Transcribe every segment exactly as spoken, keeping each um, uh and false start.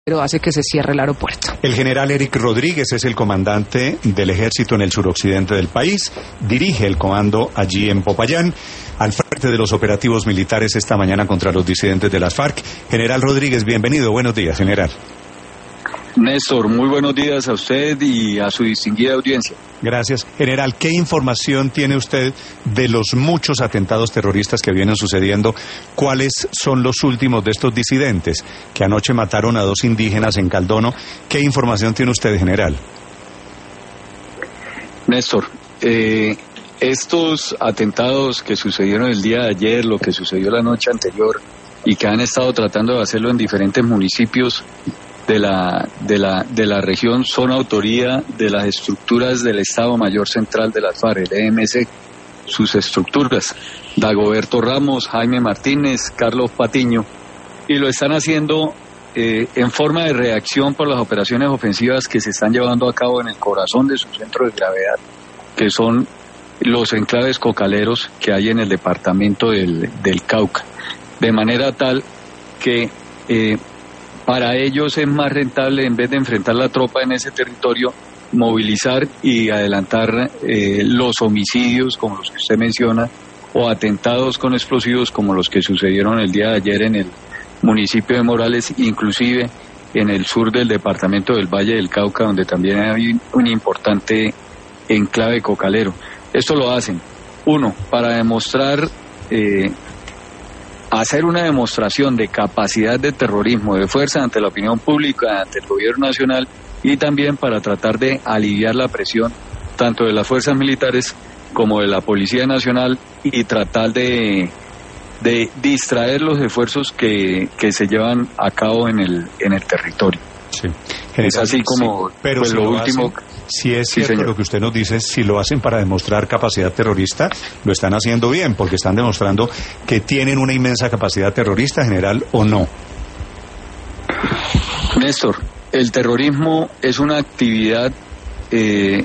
pero hace que se cierre el aeropuerto. El general Eric Rodríguez es el comandante del ejército en el suroccidente del país, dirige el comando allí en Popayán, al frente de los operativos militares esta mañana contra los disidentes de las FARC. General Rodríguez, bienvenido, buenos días, general. Néstor, muy buenos días a usted y a su distinguida audiencia. Gracias. General, ¿qué información tiene usted de los muchos atentados terroristas que vienen sucediendo? ¿Cuáles son los últimos de estos disidentes que anoche mataron a dos indígenas en Caldono? ¿Qué información tiene usted, general? Néstor, eh, estos atentados que sucedieron el día de ayer, lo que sucedió la noche anterior y que han estado tratando de hacerlo en diferentes municipios de la de la de la región son autoría de las estructuras del Estado Mayor Central de las FARC, el E M C, sus estructuras, Dagoberto Ramos, Jaime Martínez, Carlos Patiño, y lo están haciendo eh, en forma de reacción por las operaciones ofensivas que se están llevando a cabo en el corazón de su centro de gravedad, que son los enclaves cocaleros que hay en el departamento del, del Cauca, de manera tal que eh, para ellos es más rentable, en vez de enfrentar la tropa en ese territorio, movilizar y adelantar eh, los homicidios como los que usted menciona o atentados con explosivos como los que sucedieron el día de ayer en el municipio de Morales, inclusive en el sur del departamento del Valle del Cauca, donde también hay un importante enclave cocalero. Esto lo hacen, uno, para demostrar... Eh, hacer una demostración de capacidad de terrorismo, de fuerza ante la opinión pública, ante el gobierno nacional, y también para tratar de aliviar la presión tanto de las fuerzas militares como de la Policía Nacional y tratar de, de distraer los esfuerzos que, que se llevan a cabo en el, en el territorio. Sí. Es así como sí, pero pues, si lo, lo último... Hacen, si es cierto sí, lo que usted nos dice, si lo hacen para demostrar capacidad terrorista, lo están haciendo bien, porque están demostrando que tienen una inmensa capacidad terrorista, general, ¿o no? Néstor, el terrorismo es una actividad eh,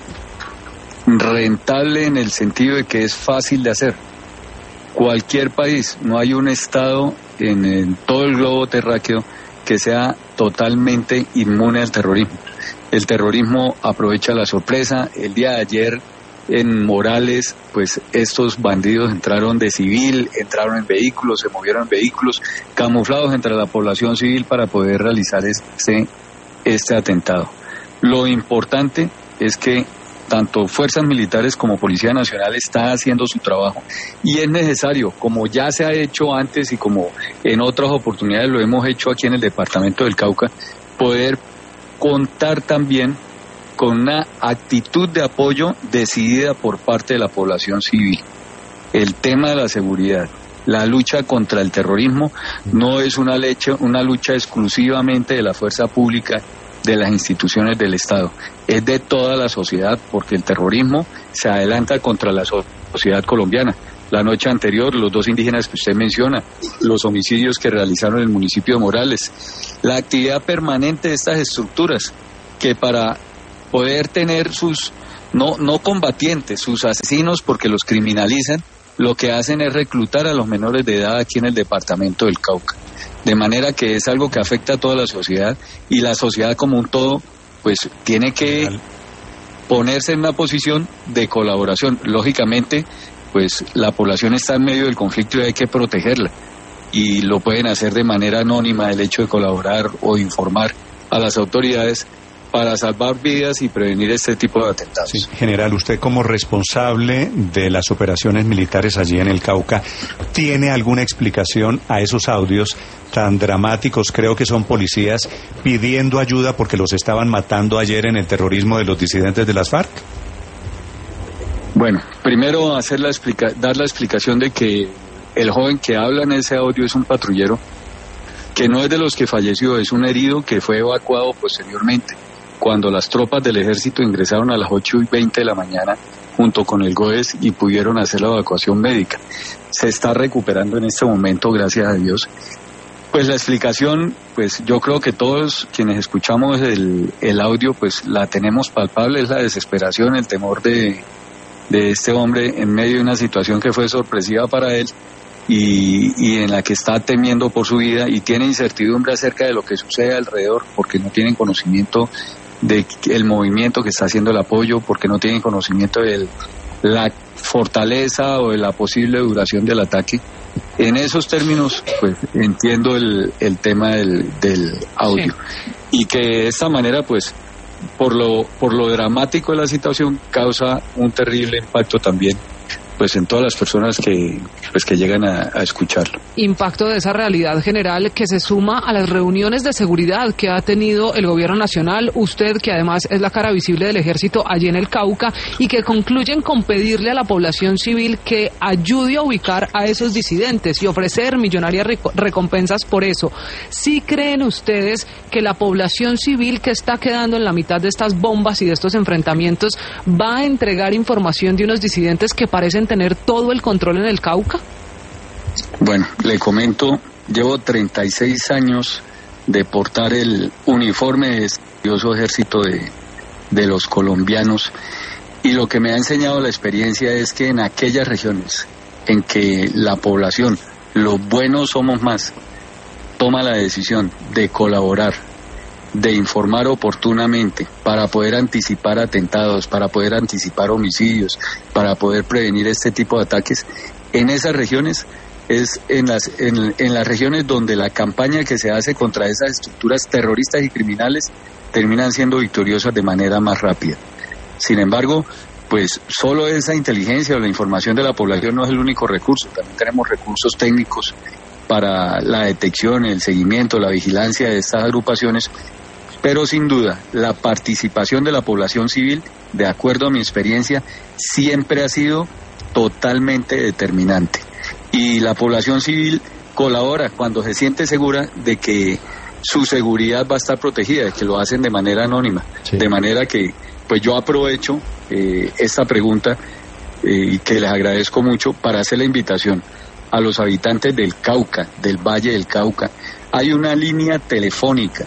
rentable en el sentido de que es fácil de hacer. Cualquier país, no hay un estado en, en todo el globo terráqueo que sea totalmente inmune al terrorismo. El terrorismo aprovecha la sorpresa. El día de ayer en Morales, pues estos bandidos entraron de civil, entraron en vehículos, se movieron en vehículos, camuflados entre la población civil para poder realizar este, este atentado. Lo importante es que tanto fuerzas militares como Policía Nacional está haciendo su trabajo y es necesario, como ya se ha hecho antes y como en otras oportunidades lo hemos hecho aquí en el departamento del Cauca, poder contar también con una actitud de apoyo decidida por parte de la población civil. El tema de la seguridad, la lucha contra el terrorismo no es una, leche, una lucha exclusivamente de la fuerza pública, de las instituciones del Estado, es de toda la sociedad, porque el terrorismo se adelanta contra la sociedad colombiana. La noche anterior, los dos indígenas que usted menciona, los homicidios que realizaron en el municipio de Morales, la actividad permanente de estas estructuras, que para poder tener sus, no, no combatientes, sus asesinos, porque los criminalizan, lo que hacen es reclutar a los menores de edad aquí en el departamento del Cauca. De manera que es algo que afecta a toda la sociedad y la sociedad como un todo, pues tiene que ponerse en una posición de colaboración. Lógicamente, pues la población está en medio del conflicto y hay que protegerla. Y lo pueden hacer de manera anónima, el hecho de colaborar o informar a las autoridades para salvar vidas y prevenir este tipo de atentados. Sí, general, usted como responsable de las operaciones militares allí en el Cauca, ¿tiene alguna explicación a esos audios tan dramáticos? Creo que son policías pidiendo ayuda porque los estaban matando ayer en el terrorismo de los disidentes de las FARC. Bueno, primero hacer la explica- dar la explicación de que el joven que habla en ese audio es un patrullero, que no es de los que falleció, es un herido que fue evacuado posteriormente, cuando las tropas del ejército ingresaron a las ocho y veinte de la mañana junto con el GOES y pudieron hacer la evacuación médica. Se está recuperando en este momento, gracias a Dios. Pues la explicación, pues yo creo que todos quienes escuchamos el, el audio, pues la tenemos palpable, es la desesperación, el temor de, de este hombre en medio de una situación que fue sorpresiva para él y, y en la que está temiendo por su vida y tiene incertidumbre acerca de lo que sucede alrededor, porque no tienen conocimiento del movimiento que está haciendo el apoyo, porque no tienen conocimiento de la fortaleza o de la posible duración del ataque. En esos términos, pues entiendo el, el tema del, del audio. Sí. Y que de esta manera, pues, por lo, por lo dramático de la situación, causa un terrible impacto también, pues, en todas las personas que, pues, que llegan a, a escucharlo. Impacto de esa realidad general que se suma a las reuniones de seguridad que ha tenido el gobierno nacional, usted que además es la cara visible del ejército allí en el Cauca, y que concluyen con pedirle a la población civil que ayude a ubicar a esos disidentes y ofrecer millonarias recompensas por eso. ¿Sí creen ustedes que la población civil que está quedando en la mitad de estas bombas y de estos enfrentamientos va a entregar información de unos disidentes que parecen tener todo el control en el Cauca? Bueno, le comento, llevo treinta y seis años de portar el uniforme de este glorioso ejército de, de los colombianos, y lo que me ha enseñado la experiencia es que en aquellas regiones en que la población, los buenos somos más, toma la decisión de colaborar, de informar oportunamente para poder anticipar atentados, para poder anticipar homicidios, para poder prevenir este tipo de ataques, en esas regiones es en las en, en las regiones donde la campaña que se hace contra esas estructuras terroristas y criminales terminan siendo victoriosas de manera más rápida. Sin embargo, pues solo esa inteligencia o la información de la población no es el único recurso, también tenemos recursos técnicos para la detección, el seguimiento, la vigilancia de estas agrupaciones, pero sin duda la participación de la población civil, de acuerdo a mi experiencia, siempre ha sido totalmente determinante. Y la población civil colabora cuando se siente segura de que su seguridad va a estar protegida, de que lo hacen de manera anónima. Sí. De manera que, pues yo aprovecho eh, esta pregunta eh, y que les agradezco mucho para hacer la invitación a los habitantes del Cauca, del Valle del Cauca. Hay una línea telefónica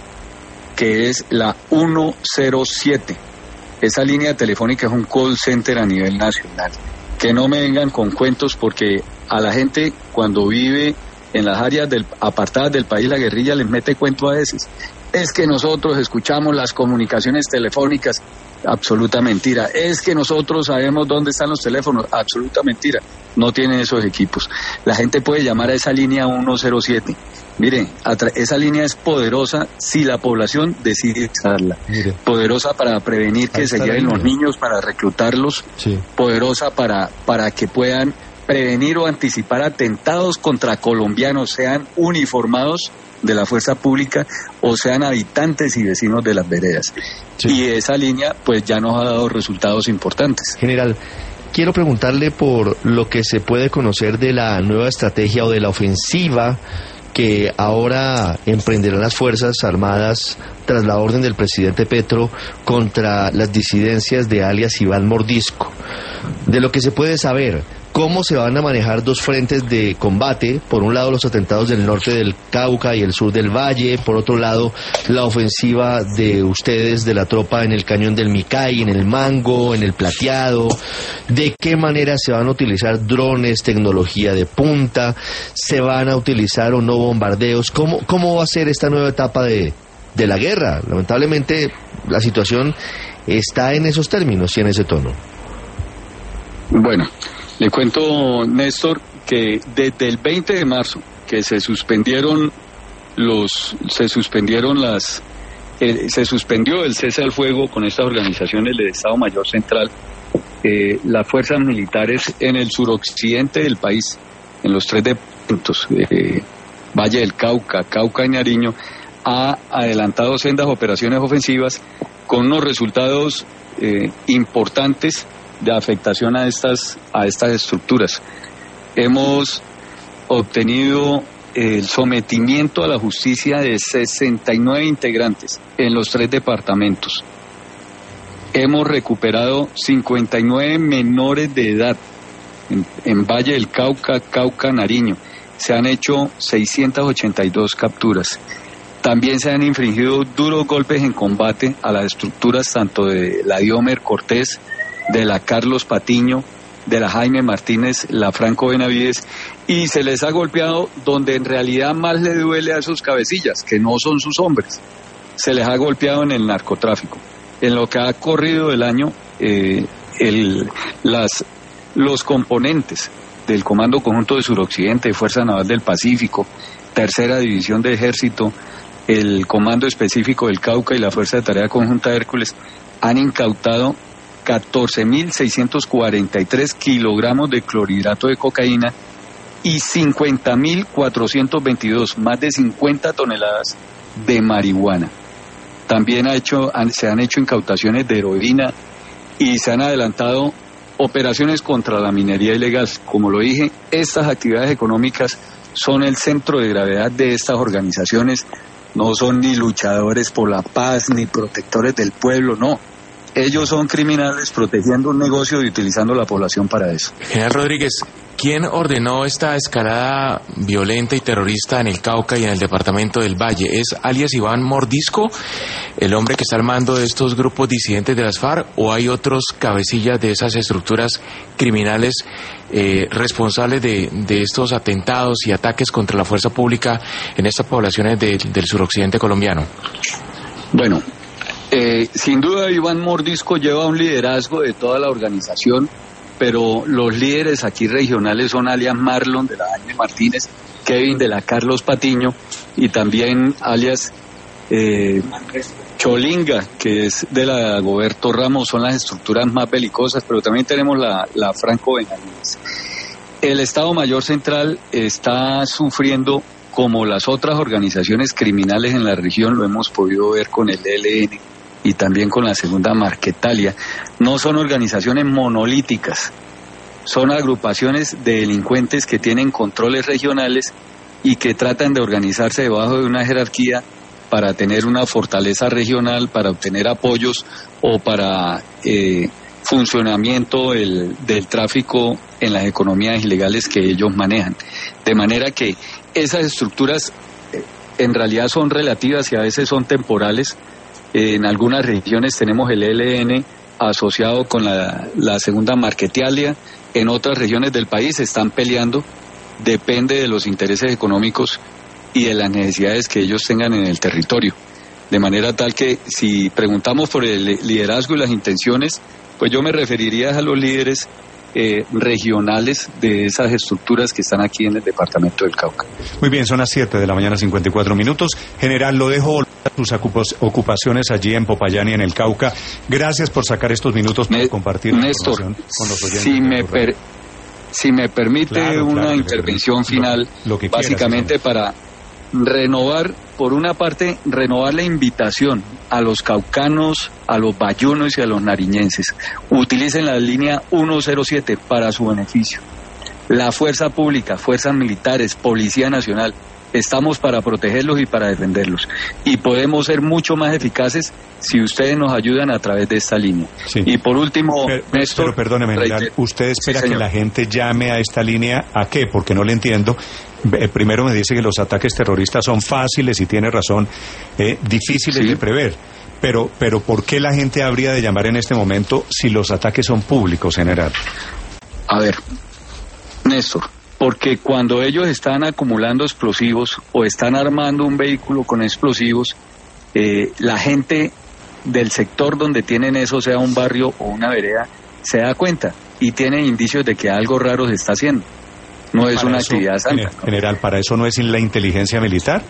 que es la ciento siete. Esa línea telefónica es un call center a nivel nacional. Que no me vengan con cuentos, porque a la gente cuando vive en las áreas del, apartadas del país, la guerrilla les mete cuento a veces. Es que nosotros escuchamos las comunicaciones telefónicas, absoluta mentira. Es que nosotros sabemos dónde están los teléfonos, absoluta mentira. No tienen esos equipos. La gente puede llamar a esa línea ciento siete. Mire, esa línea es poderosa si la población decide usarla. Mire. Poderosa para prevenir que se lleven los niños, para reclutarlos. Sí. Poderosa para, para que puedan prevenir o anticipar atentados contra colombianos, sean uniformados de la fuerza pública o sean habitantes y vecinos de las veredas. Sí. Y esa línea pues ya nos ha dado resultados importantes. General, quiero preguntarle por lo que se puede conocer de la nueva estrategia o de la ofensiva que ahora emprenderán las Fuerzas Armadas tras la orden del presidente Petro contra las disidencias de alias Iván Mordisco. De lo que se puede saber, ¿cómo se van a manejar dos frentes de combate? Por un lado, los atentados del norte del Cauca y el sur del Valle. Por otro lado, la ofensiva de ustedes, de la tropa, en el cañón del Micay, en el Mango, en el Plateado. ¿De qué manera se van a utilizar drones, tecnología de punta? ¿Se van a utilizar o no bombardeos? ¿Cómo, cómo va a ser esta nueva etapa de, de la guerra? Lamentablemente, la situación está en esos términos y en ese tono. Bueno, le cuento, Néstor, que desde el veinte de marzo que se suspendieron los, se suspendieron las, eh, se suspendió el cese al fuego con estas organizaciones del Estado Mayor Central, eh, las fuerzas militares en el suroccidente del país, en los tres departamentos, eh, Valle del Cauca, Cauca y Nariño, ha adelantado sendas operaciones ofensivas con unos resultados eh, importantes de afectación a estas a estas estructuras. Hemos obtenido el sometimiento a la justicia de sesenta y nueve integrantes en los tres departamentos. Hemos recuperado cincuenta y nueve menores de edad en, en Valle del Cauca, Cauca, Nariño. Se han hecho seiscientas ochenta y dos capturas. También se han infligido duros golpes en combate a las estructuras tanto de la Diomer Cortés, de la Carlos Patiño de la Jaime Martínez, la Franco Benavides, y se les ha golpeado donde en realidad más le duele a esos cabecillas, que no son sus hombres. Se les ha golpeado en el narcotráfico. En lo que ha corrido el año, eh, el, las, los componentes del Comando Conjunto de Suroccidente, Fuerza Naval del Pacífico, Tercera División de Ejército, el Comando Específico del Cauca y la Fuerza de Tarea Conjunta Hércules han incautado catorce mil seiscientos cuarenta y tres kilogramos de clorhidrato de cocaína y cincuenta mil cuatrocientos veintidós, más de cincuenta toneladas de marihuana. También ha hecho, han, se han hecho incautaciones de heroína y se han adelantado operaciones contra la minería ilegal. Como lo dije, estas actividades económicas son el centro de gravedad de estas organizaciones. No son ni luchadores por la paz, ni protectores del pueblo, no. Ellos son criminales protegiendo un negocio y utilizando la población para eso. General Rodríguez, ¿quién ordenó esta escalada violenta y terrorista en el Cauca y en el departamento del Valle? ¿Es alias Iván Mordisco, el hombre que está al mando de estos grupos disidentes de las FARC, o hay otros cabecillas de esas estructuras criminales eh, responsables de, de estos atentados y ataques contra la fuerza pública en estas poblaciones de, del suroccidente colombiano? Bueno, Eh, sin duda Iván Mordisco lleva un liderazgo de toda la organización, pero los líderes aquí regionales son alias Marlon de la Jaime Martínez, Kevin de la Carlos Patiño y también alias eh, Cholinga, que es de la Goberto Ramos. Son las estructuras más belicosas, pero también tenemos la, la Franco Benavides. El Estado Mayor Central está sufriendo, como las otras organizaciones criminales en la región, lo hemos podido ver con el E L N y también con la segunda Marquetalia. No son organizaciones monolíticas, son agrupaciones de delincuentes que tienen controles regionales y que tratan de organizarse debajo de una jerarquía para tener una fortaleza regional, para obtener apoyos o para eh, funcionamiento el, del tráfico en las economías ilegales que ellos manejan. De manera que esas estructuras eh, en realidad son relativas y a veces son temporales. En algunas regiones tenemos el E L N asociado con la, la segunda Marquetalia, en otras regiones del país se están peleando, depende de los intereses económicos y de las necesidades que ellos tengan en el territorio. De manera tal que si preguntamos por el liderazgo y las intenciones, pues yo me referiría a los líderes Eh, regionales de esas estructuras que están aquí en el departamento del Cauca. Muy bien, son las siete de la mañana, cincuenta y cuatro minutos. General, lo dejo a sus ocupaciones allí en Popayán y en el Cauca. Gracias por sacar estos minutos para Me, compartir Néstor, información con los oyentes. Si me, per, si me permite claro, una claro, intervención final, lo, lo que básicamente quieras, para renovar, por una parte, renovar la invitación a los caucanos, a los bayunos y a los nariñenses. Utilicen la línea ciento siete para su beneficio. La fuerza pública, fuerzas militares, Policía Nacional, estamos para protegerlos y para defenderlos. Y podemos ser mucho más eficaces si ustedes nos ayudan a través de esta línea. Sí. Y por último, pero, Néstor, pero perdóneme, general, ¿usted espera sí, que la gente llame a esta línea a qué? Porque no le entiendo. Eh, primero me dice que los ataques terroristas son fáciles y tiene razón, eh, difíciles sí. de prever. Pero, pero ¿por qué la gente habría de llamar en este momento si los ataques son públicos, general? A ver, Néstor, porque cuando ellos están acumulando explosivos o están armando un vehículo con explosivos, eh, la gente del sector donde tienen eso, sea un barrio o una vereda, se da cuenta y tiene indicios de que algo raro se está haciendo. No es una eso, actividad santa. General, ¿para eso no es la inteligencia militar?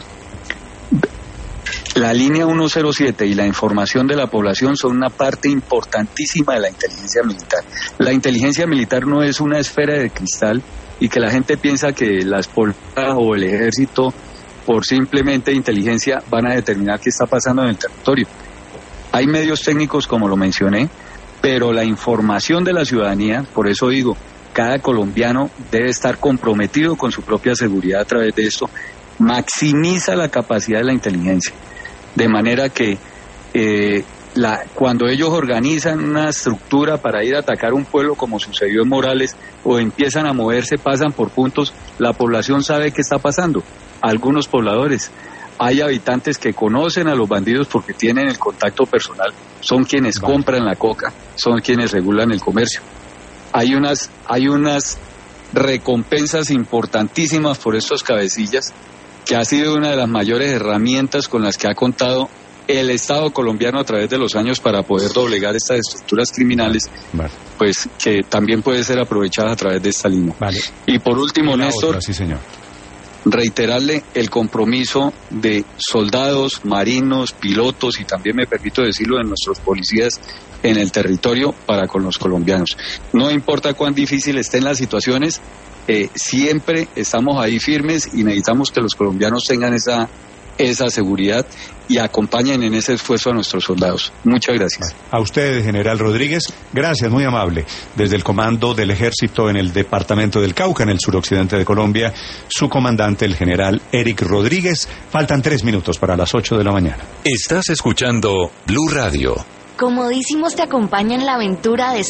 La línea ciento siete y la información de la población son una parte importantísima de la inteligencia militar. La inteligencia militar no es una esfera de cristal y que la gente piensa que las policías o el ejército, por simplemente inteligencia, van a determinar qué está pasando en el territorio. Hay medios técnicos, como lo mencioné, pero la información de la ciudadanía, por eso digo, cada colombiano debe estar comprometido con su propia seguridad a través de esto, maximiza la capacidad de la inteligencia, de manera que eh, la, cuando ellos organizan una estructura para ir a atacar un pueblo, como sucedió en Morales, o empiezan a moverse, pasan por puntos, la población sabe qué está pasando. Algunos pobladores, hay habitantes que conocen a los bandidos porque tienen el contacto personal, son quienes vale. compran la coca, son quienes regulan el comercio. hay unas, hay unas recompensas importantísimas por estos cabecillas, que ha sido una de las mayores herramientas con las que ha contado el Estado colombiano a través de los años para poder doblegar estas estructuras criminales, vale. pues que también puede ser aprovechada a través de esta línea. Vale. Y por último, Una Néstor, otra, sí, señor. reiterarle el compromiso de soldados, marinos, pilotos y también, me permito decirlo, de nuestros policías en el territorio para con los colombianos. No importa cuán difícil estén las situaciones, eh, siempre estamos ahí firmes y necesitamos que los colombianos tengan esa esa seguridad y acompañen en ese esfuerzo a nuestros soldados. Muchas gracias. A usted, general Rodríguez, gracias, muy amable. Desde el comando del ejército en el departamento del Cauca, en el suroccidente de Colombia, su comandante, el general Eric Rodríguez. Faltan tres minutos para las ocho de la mañana. Estás escuchando Blue Radio. Comodísimos te acompaña en la aventura de